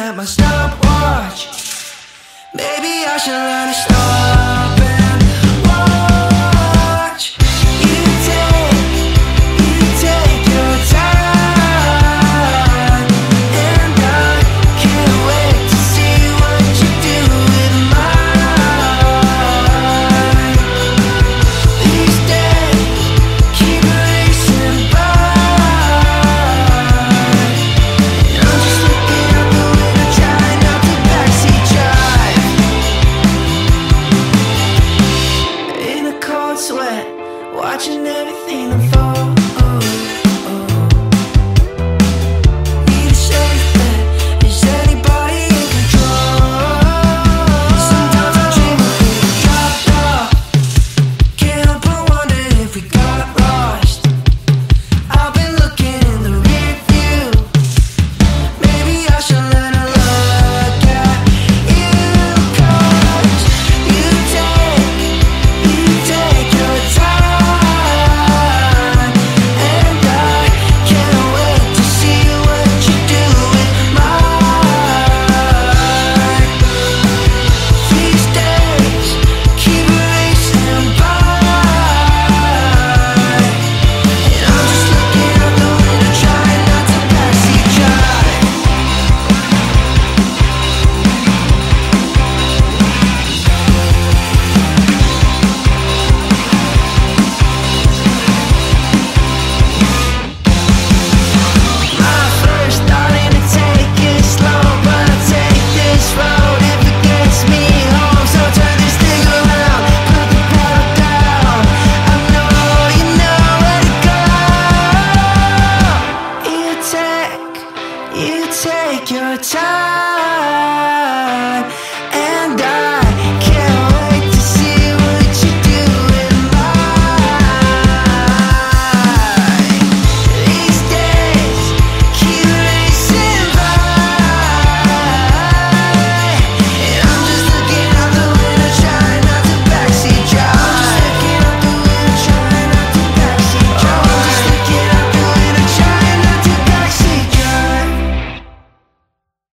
at my stopwatch. Maybe I should learn to stop and watch. You take your time, and I can't wait to see what you do with mine. These days keep racing by. I'm just looking out the window, trying not to backseat drive. In a cold sweat, watching